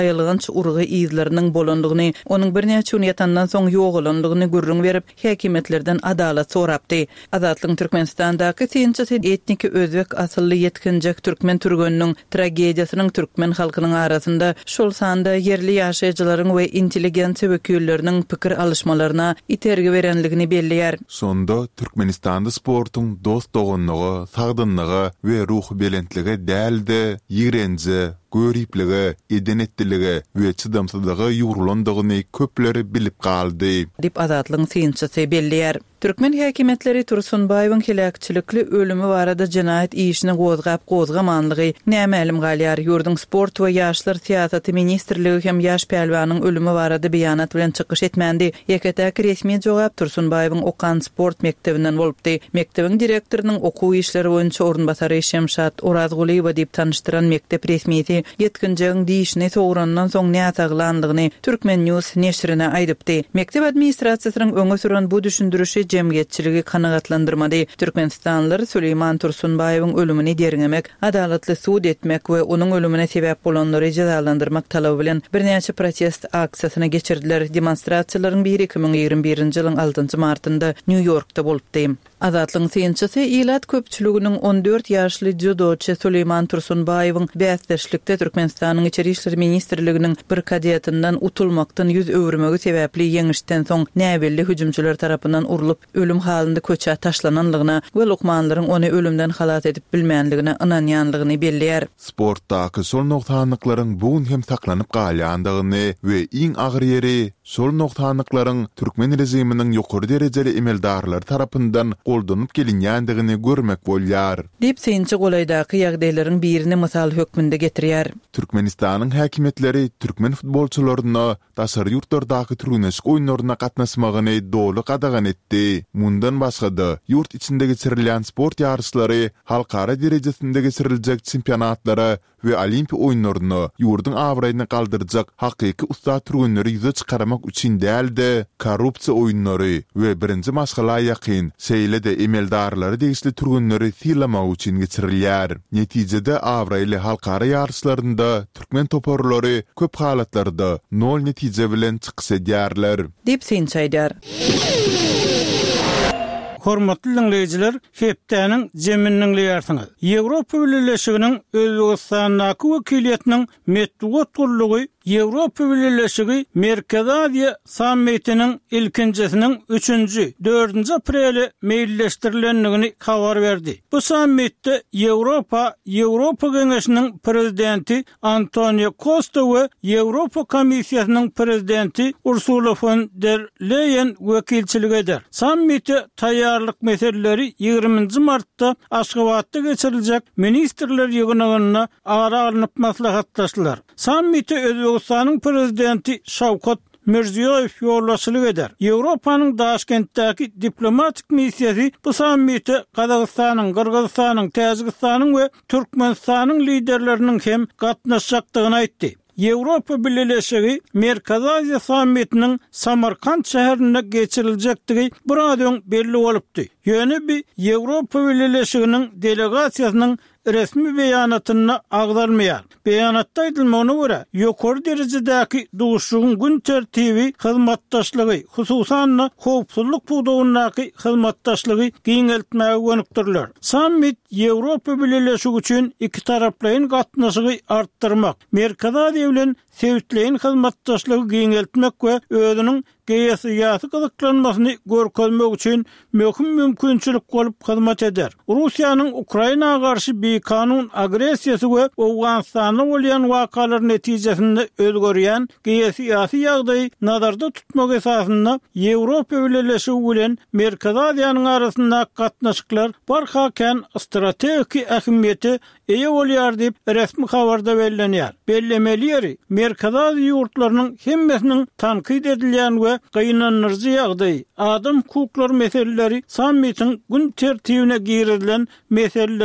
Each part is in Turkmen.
ayılğınç urgy izleriniň bolandygyny, onuň birnäçe gün ýatandan soň ýogalandygyny gürrüň berip, häkimetlerden adalat sorapdy. Azatlyň Türkmenistandaky synçy etniki özbek asylly yetkinjek türkmen türgönüniň tragediýasynyň türkmen halkynyň arasynda şol sanda yerli ýaşaýjylaryň we intelligensiýa wekilleriniň pikir alışmalaryna itergi berenligini belliýär. Sonda Türkmenistanda sportuň dost dogonlygy, sagdynlygy we ruhy belentligi däldi, ýigrenji, görýüpligi, edenetdiligi we çydamsızlygy ýurulandygyny köpleri bilip galdy. Dip Azatlyň synçysy belliýär. Türkmen häkimetleri Tursunbaýewiň helakçylikli ölümi barada jinaýat işini gozgamanlygy näme galýar. Ýurdun sport we ýaşlar siýasaty ministrligi hem ýaş pelwanyň ölümi barada beýanat bilen çykyş etmändi. Ýeketäki resmi jogap Tursunbaýewiň Okan sport mektebinden bolupdy. Mektebiň direktorynyň okuw işleri boýunça orunbasary Şemşat Orazguliýew diýip tanıştyran mektep resmiýeti yetkinjegiň diýişine soňrandan soň näçaglandygyny Türkmen News neşrine aýdypdy. Mektep administrasiýasynyň öňe süren bu düşündürüşi jemgyýetçiligi kanagatlandyrmady. Türkmenistanlylar Süleyman Tursunbaýewiň ölümini derňemek, adalatly suud etmek we onuň ölümine sebäp bolanlary jazalandyrmak talaby bilen birnäçe protest aksiýasyna geçirdiler. Demonstrasiýalaryň biri 2021-nji ýylyň 6 martynda New Yorkda bolupdy. Azatlyň synçysy ilat köpçüliginiň 14 ýaşly judoçy Süleyman Tursunbaýewiň bäsleşlikde Türkmenistanyň içeri işleri ministrliginiň bir kadetyndan utulmakdan ýüz öwürmegi sebäpli ýeňişden soň näbelli hüjümçüler tarapyndan urulyp ölüm halynda köçä taşlananlygyna we lokmanlaryň ony ölümden halat edip bilmänligine ynanýanlygyny belliýär. Sportdaky sol noktanlyklaryň bugün hem saklanyp galýandygyny we iň agyr ýeri sol noktanlyklaryň türkmen rejiminiň ýokary derejeli emeldarlary tarapyndan goldanyp gelinýändigini görmek bolýar. Dip synçy golaýdaky ýagdaýlaryň birini mysal hökmünde getirýär. Türkmenistanyň häkimetleri türkmen futbolçularyna daşary ýurtlardaky türkmenistik oýunlaryna gatnaşmagyny dolu qadagan etdi. Mundan başga ýurt içinde geçirilýän sport ýarışlary, halkara derejesinde geçiriljek çempionatlara we olimpiya oýunlaryny ýurdun awraýyna galdyrjak hakyky usta türkmenleri ýüze çykaramak üçin däldi. Korrupsiýa oýunlary we birinji maşgala ýakyn seýlede emeldarlary degisli türkmenleri tilamak üçin geçirilýär. Netijede awraýly halkara ýarışlarynda türkmen toporlary köp halatlarda nol netije bilen çyksa dýarlar. Dip synçaýdar. Hormatly dinleyijiler, hepdäniň jeminiň ýartyňy. Ýewropa Birleşiginiň Özbegistanyň wekiliýetiniň medeniýet gurulugy Ýewropa Birleşigi Merkezi Aziýa sammitiniň ilkinjisiniň 3-nji, 4-nji apreli meýilleşdirilenligini habar berdi. Bu sammitde Ýewropa Geňeşiniň prezidenti Antonio Costa we Ýewropa Komissiýasynyň prezidenti Ursula von der Leyen wekilçilik eder. Sammitde taýýarlyk meseleleri 20 martda Aşgabatda geçiriljek ministrler ýygynyna ara alınıp maslahatlaşdylar. Sammitde Özbegistanyň prezidenti Şawkat Mirziýoýew ýolbaşçylyk eder. Ýewropanyň Daşkentdäki diplomatik missiýasy bu sammitde Kazakstanyň, Kyrgyzstanyň, Täjikistanyň we Türkmenistanyň liderleriniň hem gatnaşjakdygyny aýtdy. Ýewropa Birleşigi Merkezi Aziýa sammitiniň Samarkand şäherinde geçiriljekdigi buradan belli bolupdy. Ýöne bir Ýewropa Birleşiginiň delegasiýasynyň resmi beýanatyna agdarmaýar. Beýanatda aýdylmagyna görä, ýokary derejedäki duguşygyň gün tertibi hyzmatdaşlygy, hususan howpsuzlyk budawynyňky hyzmatdaşlygy giňeltmäge gönükdirler. Sammit Ýewropa Birleşigi üçin iki taraplyň gatnaşygy artdyrmak, Merkezi Aziýa bilen sewitleýin hyzmatdaşlygy giňeltmek we özüniň geýsiyasy gyzyklanmasyny görkezmek üçin mümkinçilik bolup hyzmat eder. Russiýanyň Ukrainaga garşy beýkanun agresiýasy we Awganistanda bolýan wakalary netijesinde özgörýän geýsiyasy ýagdaýy nazarda tutmak esasynda Ýewropa Birleşigi bilen Merkezi Aziýanyň arasynda gatnaşyklar barhaken strategik ähmiýeti eýe bolýar diýip resmi habarda bellenýär. Bellemeli ýeri Merkezi Aziýa ýurtlarynyň hemmesiniň tankyd edilýän we gynanyrjy ýagdaýy, adam hukuklary meseleleri sammitiň gün tertibine girilen meselelerin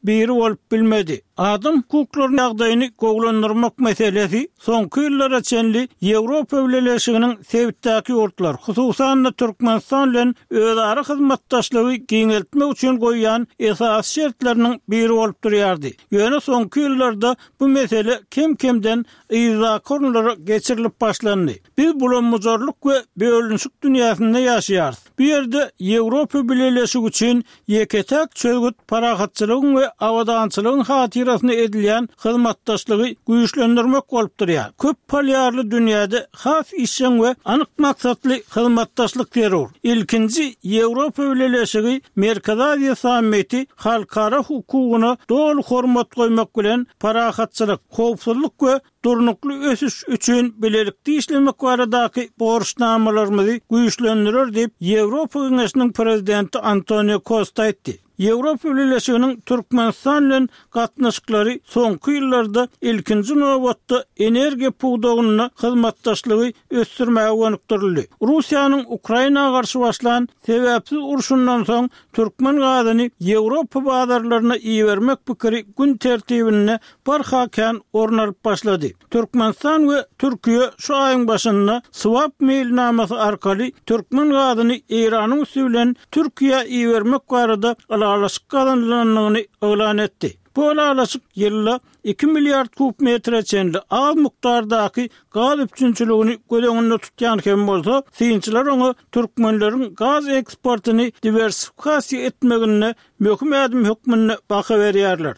biri bolup bilmedi. Adam hukuklarynyň ýagdaýyny goglandyrmak meselesi soňky ýyllara çenli Ýewropa Birleşiginiň sebitdäki ýurtlar, hususan da Türkmenistan bilen özara hyzmatdaşlygy giňeltmek üçin goýýan esas şertleriniň biri bolup durýardy. Ýöne soňky ýyllarda bu mesele kim-kimden ýyza konulara geçirilip başlandy. Biz bulanmazarlyk we bölünşik dünýäsinde ýaşaýarys. Bu ýerde Ýewropa Birleşigi üçin ýeketek çözgüt parahatçylygyň we awadançylygyň hatyrasynda edilýän hyzmatdaşlygy güýçlendirmek bolup durýar. Köp palýarly dünýäde has işçiň we anyk maksatly hyzmatdaşlyk terör. İlkinji Ýewropa Birleşigi Merkezi Aziýa Sammiti halkara hukugyna dolu hormat goýmak bilen parahatçylyk, howpsuzlyk we durnukly ösüş üçin bilelikli işlemek baradaky borçnamalarymyzy güýçlendirir diýip Ýewropa Giňeşiniň prezidenti Antonio Costa aýtdy. Ýewropa Birleşiginiň Türkmenistan bilen gatnaşyklary soňky ýyllarda ilkinji nowatda energiýa pugdagyny hyzmatdaşlygy ösdürmäge gönükdirildi. Russiýanyň Ukrainaga garşy başlanan sebäpsiz uruşundan soň türkmen gazyny Ýewropa bazarlaryna iýermek pikiri gün tertibine barhakan ornaryp başlady. Türkmenistan we Türkiýe şu aýyň başynda swap mailnamasy arkaly türkmen gazyny Iranyň üstünden Türkiýe iýermek barada alaşyk kazanylanyny elan etdi. Bu alaşyk ýylda 2 milliard kub metre çenli az mukdardaky gaz üçinçiligini gödeňinde tutýan hem bolsa, synçylar onu türkmenleriň gaz eksportyny diversifikasiýa etmegine möhüm ädim hukmyny baha berýärler.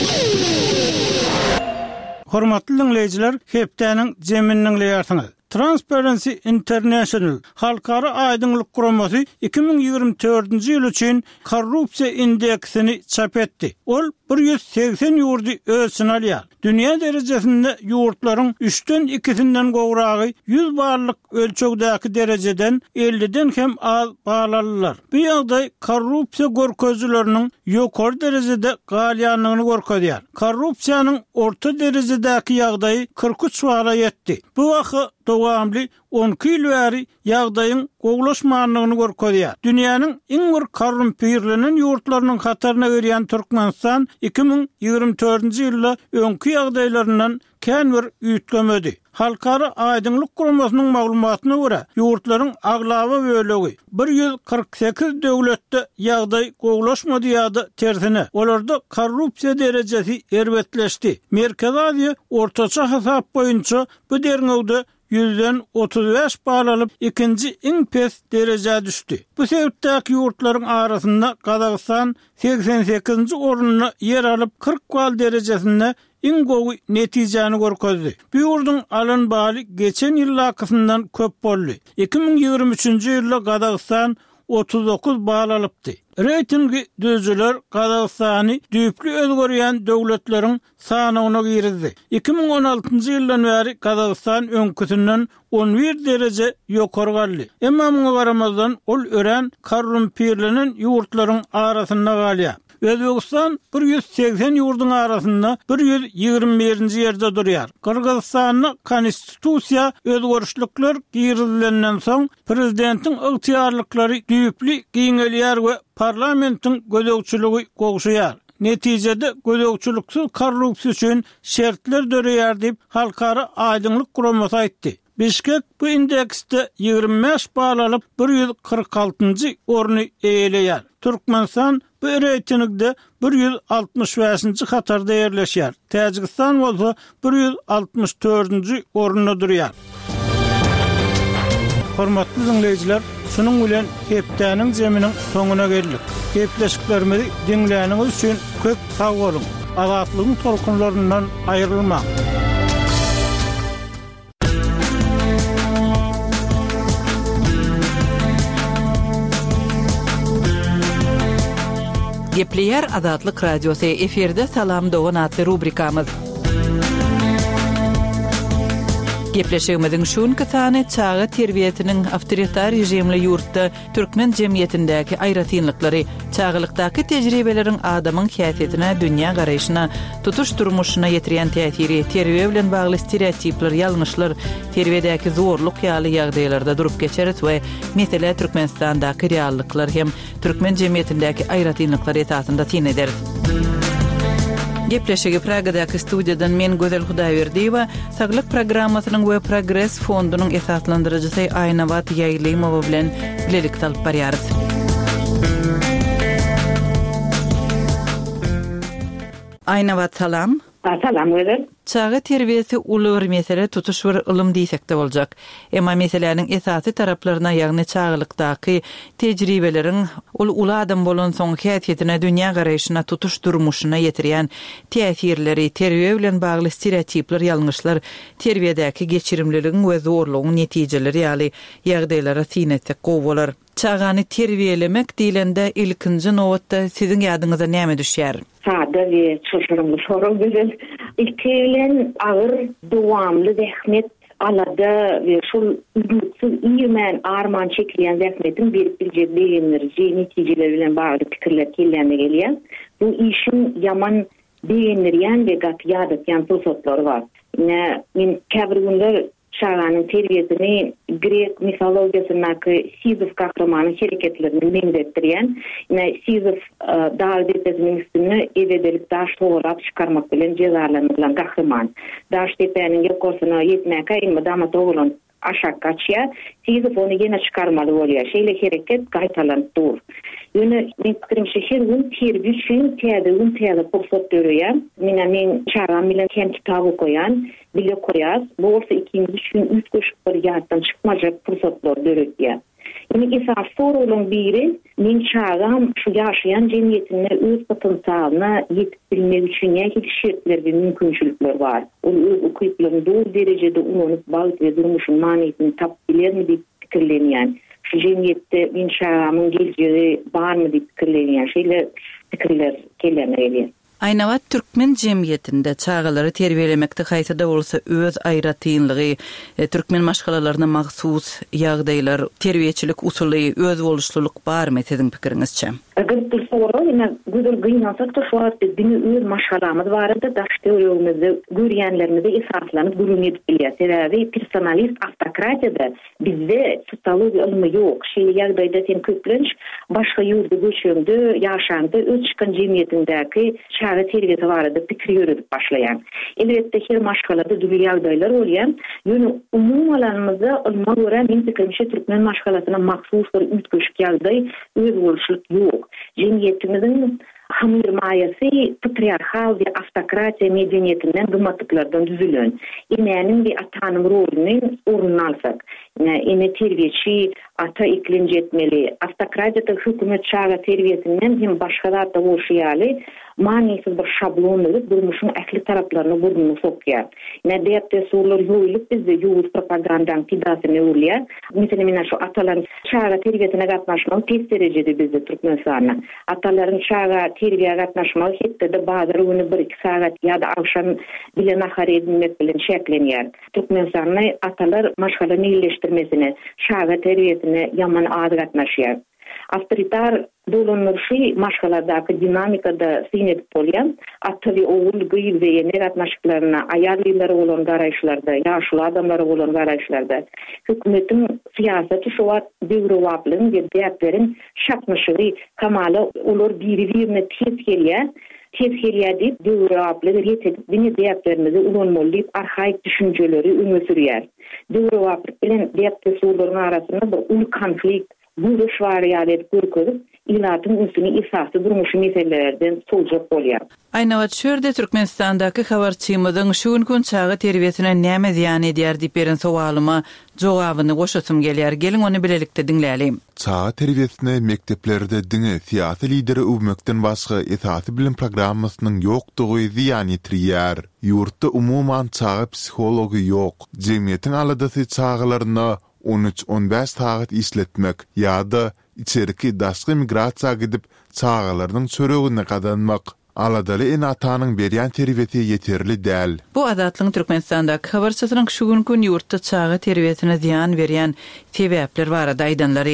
Hormatly dinleýijiler, hepdäniň jeminiň ýartyňy. Transparency International halkara aýdyňlyk guramasy 2024-nji ýyl üçin korrupsiýa indeksini çap etdi. Ol 180 ýurdy ölçüni alýar. Dünýä derejesinde ýurtlaryň 3-den 2-sinden gowragy 100 barlyk ölçekdäki derejeden 50-den hem az baglanýarlar. Bu ýagdaý korrupsiýa görkezçileriniň ýokary derejede galýanlygyny görkezýär. Korrupsiýanyň orta derejedäki ýagdaýy 43 bala ýetdi. Bu wagt dowamly 10 ýyl bäri ýagdaýyň gowlaşmanlygyny görkezýär. Dünýäniň iň bir korrumpirlenen ýurtlarynyň hatarına girýän Türkmenistan 2024-nji ýylda öňki ýagdaýlaryndan kän bir üýtgemedi. Halkara aýdyňlyk guramasynyň maglumatyna görä, ýurtlaryň aglaby bölegi 148 döwletde ýagdaý gowlaşmady ýa-da tersine. Olarda korrupsiýa derejesi erbetleşdi. Merkezi Aziýa ortaça hasap boýunça bu derňewde 100'den 35 bal alıp ikinci iň pes derejä düşdi. Bu sebäpdäki ýurtlaryň arasynda Kazakystan 88-nji orunna yer alyp 40 bal derejesinde iň gowy netijäni görkezdi. Bu ýurdun alyn baly geçen ýyl akysyndan köp boldy. 2023-nji ýylda Kazakystan 39 bal alypdy. Reytingi düzüler Kazakstany düýpli özgörýän döwletleriň sanagyna girdi. 2016-njy ýyldan bäri Kazakstan öňküsinden 11 derece ýokary galdy. Emma muňa garamazdan ol ören korrumpirlenen ýurtlaryň arasynda galýar. Özbegistan 180 ýurduň arasynda 121-nji ýerde durýar. Kyrgyzstanyň konstitusiýa özgörüşlikler girilenden soň prezidentiň ygtyýarlyklary düýpli giňelýär we parlamentiň gödökçüligi gowşaýar. Netijede gödökçüliksiz korrupsiýa üçin şertler döreýär diýip halkara aýdyňlyk guramasy aýtdy. Bişkek bu indeksde 25 bal alyp 146-njy orny eýeleýär. Türkmenistan bu reytingde 165-nji hatarda ýerleşýär. Täjikistan bolsa 164-nji orunda durýar. Hormatly dinleýijiler, şunun bilen hepdäniň jeminiň soňuna geldik. Hepleşiklerimizi dinleýäniňiz üçin köp sag bolun. Azatlygyň tolkunlaryndan aýrylma. Gepleýär Azatlyk radiosy eferde salam dogan atly rubrikamyz. Gepleşigimiziň şun kysany çağı terbiýetiniň awtoritar rejimli ýurtda türkmen jemgyýetindäki aýratynlyklary, çağlykdaky tejribeleriň adamyň häsiýetine, dünýä garaýşyna, tutuş durmuşyna ýetirýän täsiri, terbiýe bilen bagly stereotipler, ýalňyşlar, terbiýedäki zorluk ýaly ýagdaýlarda durup geçerit we mesele Türkmenistandaky reallyklar hem türkmen jemgyýetindäki aýratynlyklar esasynda tin eder. Gepleşigi Praga'daki studiyadan men Gözel Hudaýberdiýewa, Saglyk programmasynyň we Progress fondunyň esaslandyrjysy Aýnawat Ýaýlymowa bilen bilelik alyp barýarys. Aýnawat, salam. Salam Gözel. Çağa terbiyesi uly bir mesele tutuş bir ilm diýsek de boljak. Emma meseleniň esasy taraplaryna, ýagny çağlykdaky tejribeleriň uly adam bolan soň häsiýetine, dünýä garaýyşyna, tutuş durmuşyna ýetirýän täsirleri, terbiýe bilen bagly stereotipler, ýalňyşlar, terbiýedäki geçirimliligiň we zorlugyň netijeleri ýaly ýagdaýlara sinetsek gowalar. Çağany terbiyelemek diýilende ilkinji nowatda siziň ýadyňyza näme düşýär? Sada ve çoşurumlu soru Gözel. İlkelen ağır, dowamly zähmet alada ve şol ümitsiz iýmen arman çekilýän zähmetin berip bilje beýenlerji netijeler bilen bagly pikirler kelýände gelýär. Bu işin yaman beýenilýän we gat ýadatýan pursatlar bar. Men käbir günler çağanyň terbiyesini Grek mitologiýasynaky Sizif kahramany hereketlerini meňzetdirýän. Sizif dağ-depesiniň üstüne edebilip daş toğrap çıkarmak bilen jezalanylan kahraman. Daş tepenin ýokasyna ýetmäke inmedama toğulan aşak kaçýar. Sizif ony ýene çıkarmaly bolýar. Şeýle hereket gaýtalanıp dur. Ýöne men pikirimçe her gün terbiýe üçin täze pursat görýär. Men çağam bilen hem kitap okuyan, bile koyas. Bu olsa ikinci gün üç köşk bir ýatdan çykmajak pursatlar görýär. Esas sorunun biri, men çağam şu ýaşaýan jemgyýetine öz potensialyna ýetip bilmek üçin ýa-da şertler we mümkinçilikler bar. Ol öz okuýuplaryny doğru derejede unup balyk we durmuşyň manysyny tap bilermi diýip pikirlenýär. Şu jemgyýetde men çağamyň geljegi barmy diýip pikirlenýär. Şeýle pikirler kelýär. Aýnawat türkmen jemgyýetinde çağalary terbiýelemekde haýsada bolsa öz aýratynlygy, türkmen maşgalalaryna mahsus ýagdaýlar, terbiýeçilik usuly, öz boluşluluk barmy siziň pikiriňizçe? Agar bu soru güzel gynansak da şu wagt dini öz maşgalamyz barada daşdy öýümizde görýänlerimizi esaslanyp gurulýar bilýär. Sebäbi personalist автократияда bizde tutalogy ilmi ýok. Şeýle ýagdaýda sen köplenç başga ýurda göçende, ýaşandy, öz çykan jemgyýetindäki çağa terbiyesi barada pikir ýörüp başlaýan. Elbetde her maşgalada dürli ýagdaýlar bolýan. Ýöne umum alanymyzda ilma görä men pikirimçe türkmen maşgalasyna mahsus bir ütköşük ýagdaý, öz boluşluk ýok. Jemgyýetimiziň hamir maýasy patriarhal we автокраtiýa medeniýetinden gymmatyklardan düzülen. Emäniň we atanyň rolüni ornuny alsak, terbiýeçi ata iklinji etmeli. Автокраtiýada hökümet çağa terbiyesinden hem başgalar da bolýaly, manysyz bir şablonly durmuşyň ähli taraplaryny burnuny sokýar. Nädäpde sorular ýoýulyp bizde ýuwuz propagandaň pidasyny urýar. Mesela şu atalar çağa terbiyesine gatnaşmagy tez derejede bizde Türkmenistanda. Atalaryň çağa terbiýe gatnaşmagy hetde bazı güni 1-2 saat ýa-da akşam bilen ahar edilmek bilen şeklenýär. Türkmenistanda atalar maşgalany ýerleşdirmesine, çağa terbiyesine ýaman az gatnaşýar. Avtoritar dolanışy maşgalardaky dinamikada sinep bolýan, ata we oğul gyýyl we ýene gatnaşyklaryna aýarlylar bolan garaýşlarda, ýaşly adamlar bolan garaýşlarda hökümetiň siýasaty şu wagt döwrewaplyň we däplerin şatmışygy kamaly olar biri-birine tez gelýär. Tez gelýär diýip döwrewaply ýetek dini däplerimizi ulanmaly arhaik düşünjeleri öňe sürýär. Döwrewaply bilen däpde surlaryň arasynda bir ul konflikt buruş variýalet görkezip, ilatyň üstüne esasy durmuş meselelerden soňjak bolýar. Aýnawat şerde Türkmenistandaky habarçymyzyň şu gün çağa terbiyesine näme ziýan edýär diýip beren sowalyma jogabyny goşasym gelýär. Geliň ony bilelikde dinläýälim. Çağa terbiyesine mekteplerde dini siýasy lideri öwmekden başga esasy bilim programmasynyň ýokdugy ziýan ýetirýär. Ýurtda umuman çağa psihology ýok. Jemgyýetiň aladasy çağalaryna 13-15 saat işletmek ýa-da içeriki daşky migrasiýa gidip çağalarynyň çöregine gadanmak aladaly en atanyň berýän terbiyeti ýeterli däl. Bu adatlyň Türkmenistanda habarçysynyň şu gün ýurtda çağa terbiyesine ziýan berýän sebäpler barada aýdanlary.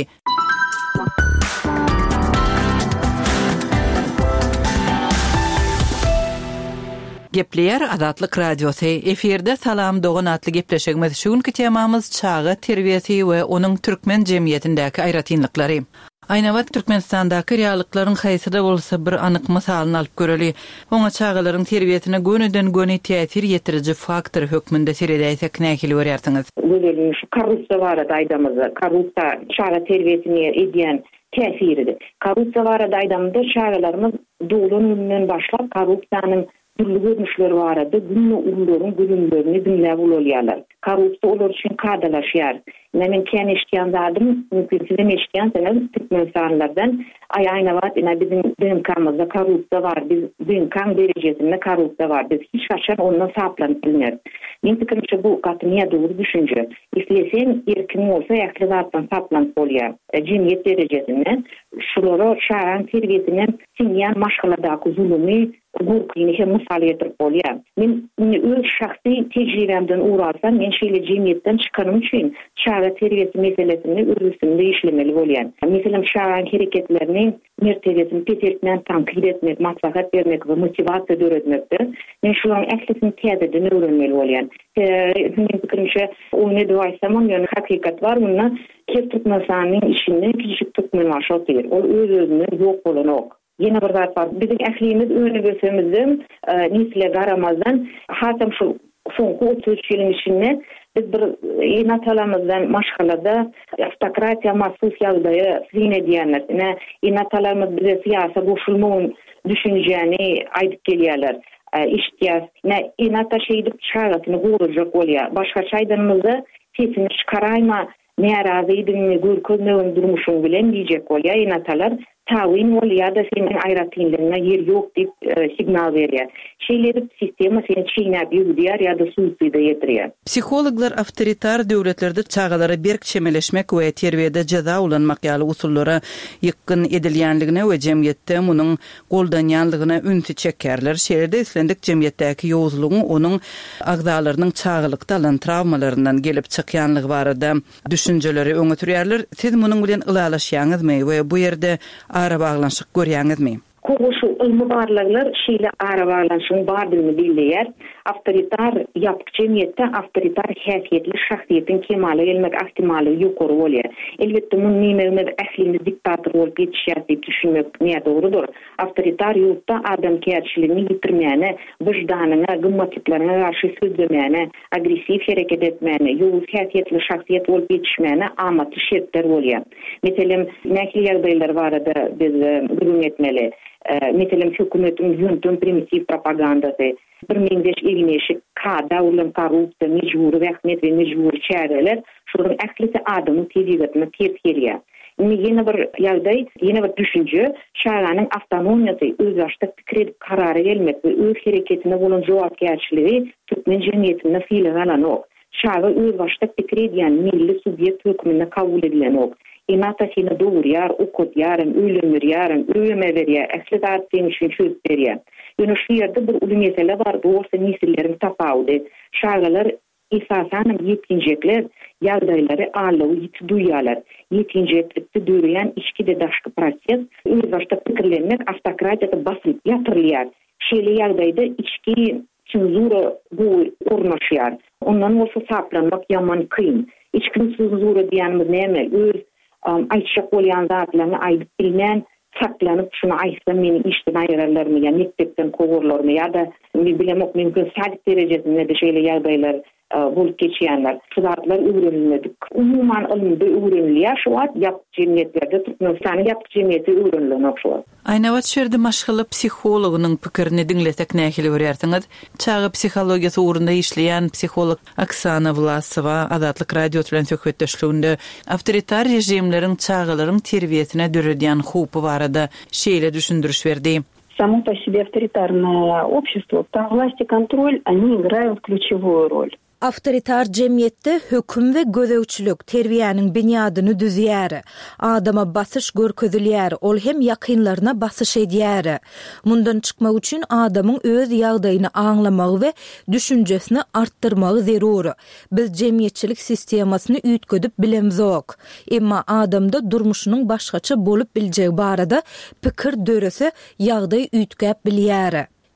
Gepleyer Adatlyk Radiosy eferde salam dogan atly gepleşigimiz şu günkü temamyz çağa terbiyesi we onuň türkmen jemgyýetindäki aýratynlyklary. Aýnabat Türkmenistandaky reallyklaryň haýsyda bolsa bir anyk mysalyny alyp göreli. Oňa çağalaryň terbiýetine göneden göni täsir ýetiriji faktor hökmünde seredäýsek näkili görýärsiňiz? Görelim şu korrupsiýa barada aýdamyzy. Korrupsiýa çağa terbiýetini edýän täsiridir. Korrupsiýa barada aýdamda çağalarymyz dowlanyň başlap korrupsiýanyň türlü görnüşleri barada günni ulularyň gözünlerini dinläp bolýarlar. Korrupsiýa olar üçin kadalaşýar. Men kän eşitýän zadym, mümkin sizem eşitýänsiňiz, Türkmenistanlardan aýnabat bizim DNK-myzda korrupsiýa bar. Biz DNK derejesinde korrupsiýa bar. Biz hiç gaçan ondan saplanyp bilmerik. Men pikirimçe bu gatnyňa dogry düşünje. Isleseň erkin bolsa ýakly zatdan saplanyp bolýar. Jemgyýet derejesinde şulara çağan terbiýetine siňýän maşgaladaky zulmy gurkyny hem mysal ýetirip bolýar. Men öz şahsy tejribemden uğrarsam, men şeýle jemgyýetden çykanym üçin çağa terbiýeti meselesini özümde işlemeli bolýan. Meselem çağa hereketlerini mertebesini petertmen tankid etmek, maslahat bermek we motivasiýa öğretmekdir. Men şularyň ählisini täzeden öwrenmeli bolýan. Men pikirimçe oňa doýsam, ýöne hakykat bar, muny Türkmenistanyň içinde küçük Türkmen maşatyr. Ol öz-özüne ýok bolan ok. Yine bir zat var. Bizim ählimiz öňe götürmezdim. Nisle garamazdan hatam şu soňky 33 ýylyň içinde biz bir inatalarymyzdan maşgalada автократия mahsus ýagdaýy sine diýenler. Inatalarymyz bize siýasa goşulmagyň düşünjäni aýdyp gelýärler. İştiýas. Inata şeýdip çağatyny gurujak bolýar. Başga çaýdanymyzda sesini çykaraýma, närazy edinmi, görkezmegin durmuşyň bilen diýjek bolýar. Inatalar tawin bolýar da senin aýratynlygyna yer ýok diýip signal berýär. Şeýleri sistema seni çiğnäp ýürüýär ýa-da suýsuýda ýetirýär. Psixologlar awtoritar döwletlerde çağalara berk çemeleşmek we terbiýede jaza ulanmak ýaly usullara ýykyn edilýänligine we jemgyýetde munyň goldanýanlygyna ünti çekerler. Şeýlerde islendik jemgyýetdäki ýowuzlugyň onuň agdalarynyň çağalykda alan travmalaryndan gelip çykýanlygy barada düşünjeleri öňe türýärler. Siz munyň bilen ylalaşýaňyzmy we bu ýerde ara baglanşyk görýäňizmi? Koguşu ilmi barlaglar şeýle ara baglanşygyň bardygyny bilýär. Awtoritar ýapyk jemgyýetde awtoritar häsiýetli şahsiýetiň kemale gelmek ihtimaly ýokary bolýar. Elbetde muny näme ählimiz diktator bolup ýetişýär diýip düşünmek näme dogrudur. Awtoritar ýurtda adamkärçiligini ýitirmäne, wyjdanyna, gymmatlaryna garşy sözlemäne, agressiv hereket etmäne, ýowuz häsiýetli şahsiýet bolup ýetişmäne amatly şertler bolýar. Meselem näki ýagdaýlar barada biz gurun etmeli. Meselem hökümetiň ýöntem primitiv propagandasy, 1550 kada ulan korrupsiýa, mejburi rahmet we mejburi çäreler, şolaryň ählisi adamyň tebigatine ters gelýär. Ýene bir ýagdaý, ýene bir düşünje, şahanyň awtonomiýasy, öz başda pikir edip karara gelmek we öz hereketine bolan jogapkärçiligi türkmen jemgyýetinde fiilen alan ok. Şaha öz başda pikir edýän milli subýekt hökmünde kabul edilen ok. Inata seni doğurýar, okutýar, öýlendirýär, öýme berýär, ähli seni üçin çöz berýär. Ýöne şu ýerde bir uly mesele bar, bu bolsa nesilleriň tapawudy. Şagalar esasan ýetinjekler ýagdaýlary alyp ýiti duýýarlar. Ýetinjeklikde döreýän içki de daşky proses, öz başda pikirlenmek awtokratiýada basyp ýatyrylýar. Şeýle ýagdaýda içki cenzura bu ornaşýar. Ondan bolsa saplanmak ýaman kyn. İçki cenzura diýänimiz näme? Öz aýtjak bolýan zatlaryny aýdyp bilmän, saklanyp şunu aýtsam meni işden aýrarlarmy, ýa mekdepden kogurlarmy, ýa-da bilemok mümkin saat derejesinde de şeýle ýagdaýlar bolup geçýänler. Şu zatlar öwrenilmedik. Umuman ilmde öwrenilýär, şu wagt ýapyk jemgyýetlerde Türkmenistanyň ýapyk jemgyýeti öwrenilenok şu. Aýnabat şerde maşgaly psihologynyň pikirini diňlesek nähili görýärsiňiz? Çağa psihologiýasy urunda işleýän psiholog Oksana Vlasova Azatlyk radio bilen söhbetdeşliginde awtoritar rejimleriň çağalaryň terbiýetine döredýän hupy barada şeýle düşündürüş berdi. Само по себе авторитарное общество, там власть и контроль, они играют ключевую роль. Awtoritar jemgyýetde höküm we gözeýçilik terbiýanyň binýadyny düzýär. Adama basyş görkezilýär, ol hem ýakynlaryna basyş edýär. Mundan çykmak üçin adamyň öz ýagdaýyny aňlamagy we düşünjesini artdyrmagy zerur. Biz jemgyýetçilik sistemasyny üýtgedip bilemzok. Emma adamda durmuşynyň başgaça bolup biljegi barada pikir dörese ýagdaý üýtgäp bilýär.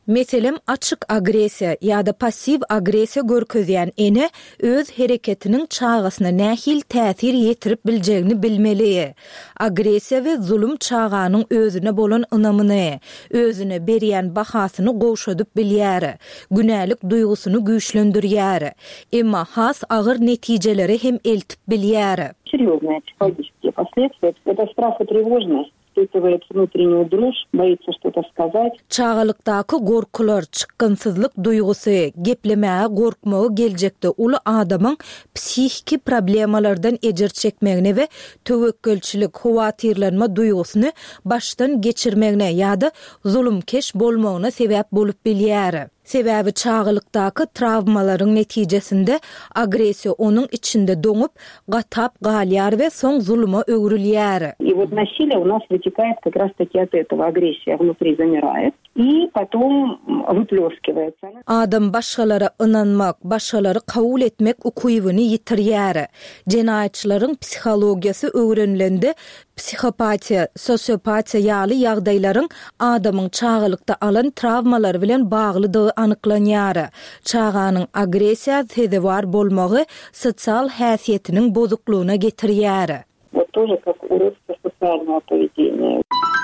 Meselem açık agresiya ýa-da passiv agresiya görkezýän ene öz hereketiniň çağasyna nähil täsir ýetirip biljegini bilmeli. Agresiya we zulüm çağanyň özüne bolan ynamyny, özüne berýän bahasyny gowşadyp bilýär, günälik duýgusyny güýçlendirýär. Emma has agyr netijeleri hem eltip bilýär. Серьезные психологические последствия. Это страх и тревожность. Испытывает внутреннюю дрожь, боится что-то сказать. Çağalıkdaky gorkular, çykgynsyzlyk duýgusy, geplemäge gorkmagy geljekde uly adamyň psihiki problemalardan ejer çekmegine we töwekkülçilik, howatyrlanma duýgusyny başdan geçirmegine ýa-da zulümkeş bolmagyna sebäp bolup bilýär. Sebäbi çağalıkdaky travmalaryň netijesinde agresiýa onuň içinde doňup, gatap galýar we soň zulüme öwrilýär. И вот насилие у нас вытекает как раз-таки от этого. Агрессия внутри замирает и потом выплескивается. Adam başgalara ynanmak, başgalary kabul etmek ukuýuny ýitirýär. Jenaýatçylaryň psihologiýasy öwrenilende psihopatiya, sosiopatiya ýaly ýagdaýlaryň adamyň çağalykda alan travmalary bilen baglydygy anyklanýar. Çağanyň agresiýa sebäbi bolmagy sosial häsiýetiniň bozuklugyna getirýär. Вот тоже как урок социального поведения.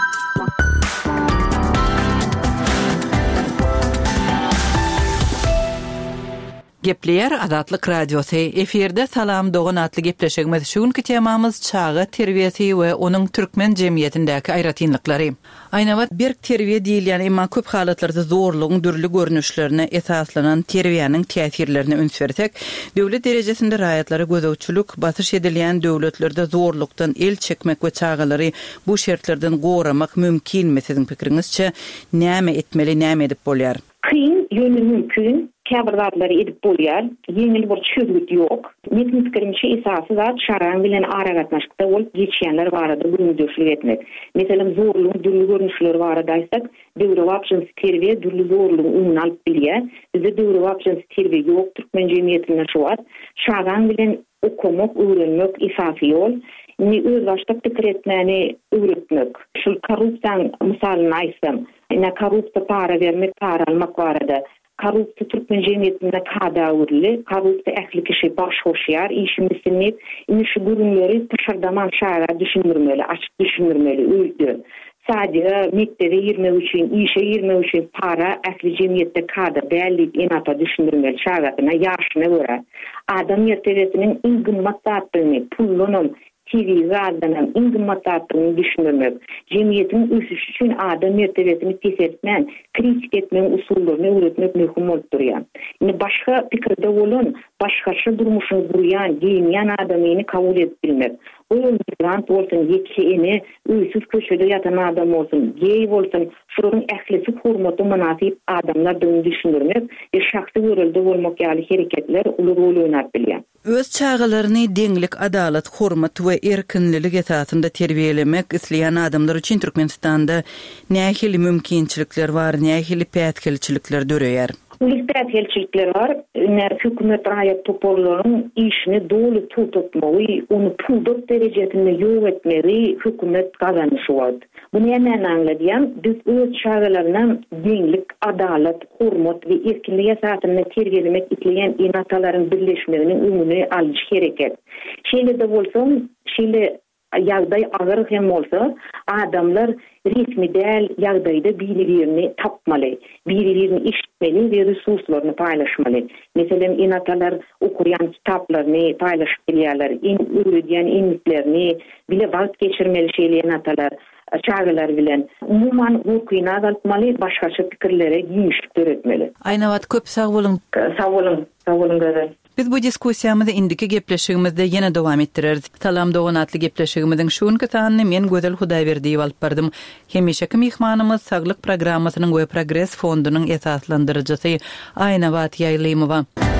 Gepleyer Azatlyk Radiosy eferde Salam Dogan atly gepleşigimiz şuňky temamyz çağı terbiýeti we onuň türkmen jemgyýetindäki aýratynlyklary. Aýnawat berk terbiýe diýilýän emma köp halatlarda zorlugyň dürli görnüşlerine esaslanan terbiýanyň täsirlerini öňsürsek, döwlet derejesinde raýatlary gözegçilik basyş edilýän döwletlerde zorlukdan el çekmek we çağalary bu şertlerden goramak mümkin. Sizin pikiriňizçe näme etmeli, näme edip bolýar? Kıyın yönü mümkün, käbirdarlary edip bolýar, ýeňil bir çözgüt ýok. Meňe pikirimçe esasy zat şaran bilen ara gatnaşykda bolup geçýänler barada gürünçlik etmek. Meselem zorlugy, dürli görnüşleri barada aýtsak, döwre wapjyn terbiýe dürli zorlugy öňüne alyp bilýär. Bizde döwre wapjyn terbiýe ýok, türkmen jemgyýetinde şu var. Şaran bilen okumak, öwrenmek esasy ýol. Ni öz başda pikir etmäni öwretmek. Şu korrupsiýa misalyny aýtsam, ina korrupsiýa para bermek, para almak barada. Korrupsiýa türkmen jemgyýetinde kada urly, korrupsiýa ähli kişi baş hoşýar, işimizni şu gürünleri taşardaman şaýra düşündirmeli, açyk düşündirmeli, öýdü. Sadece mektebe girmek üçin, işe girmek üçin para ähli jemgyýetde kada däli enata düşündirmeli şaýratyna, ýaşyna görä. Adam ýertebetiniň iň gymmat zatlaryny, pullanyň TV radyanın ingimatatyny düşünmek, jemgyýetiň ösüşi üçin adam mertebesini tesetmän, kritik etmän usullaryny öwretmek möhüm bolup durýar. Başga pikirde bolan, başgaça durmuşyny gurýan, giýinýän adamyny kabul edip bilmek. O migrant bolsun, ýetki öýsüz köşede ýatan adam bolsun, gey bolsun, şuruň ählisi hormaty manasyp adamlardan düşündirmek, şahsy görelde bolmak ýaly hereketler uly rol oýnap bilýär. Öz çağalaryny deňlik, adalat, hormat we erkinlik esasynda terbiýelemek isleýän adamlar üçin Türkmenistanda nähili mümkinçilikler bar, nähili pätkelçilikler döreýär. Uluslararası elçilikler var. Hükümet raýat toporlaryň işini dolu tutmagy, onu pulduk derejesinde ýok etmeli hükümet gazanyşy var. Bunu näme anladýan? Biz öz çağalaryna deňlik, adalat, hormat we erkinlik esasynda terbiýelemek isleýän enatalaryň birleşmeginiň öňüne alyş gereket. Şeýle bolsa, şeýle ýagdaý agyr hem bolsa, adamlar resmi däl ýagdaýda biri-birini tapmaly, biri-birini işitmeli we resurslaryny paýlaşmaly. Meselem enatalar okuyan kitaplaryny paýlaşyp bilýärler, öwredýän enitlerini bile wagt geçirmeli şeýle enatalar, çağalar bilen. Umuman gorkuýna azaltmaly, başgaça pikirlere giňişlik öwretmeli. Aýnawat köp sag bolun. Sag bolun, sag bolun gözler. Biz bu diskussiýamyzda indiki gepleşigimizde ýene dowam etdireriz. Salam Dogan atly gepleşigimiziň şuňky tanyny men Gözel Hudaýberdiýew alyp bardym. Hemişeki mihmanymyz Saglyk programmasynyň we Progress fondunyň esaslandyrjysy Aýnawat Ýaýlymowa.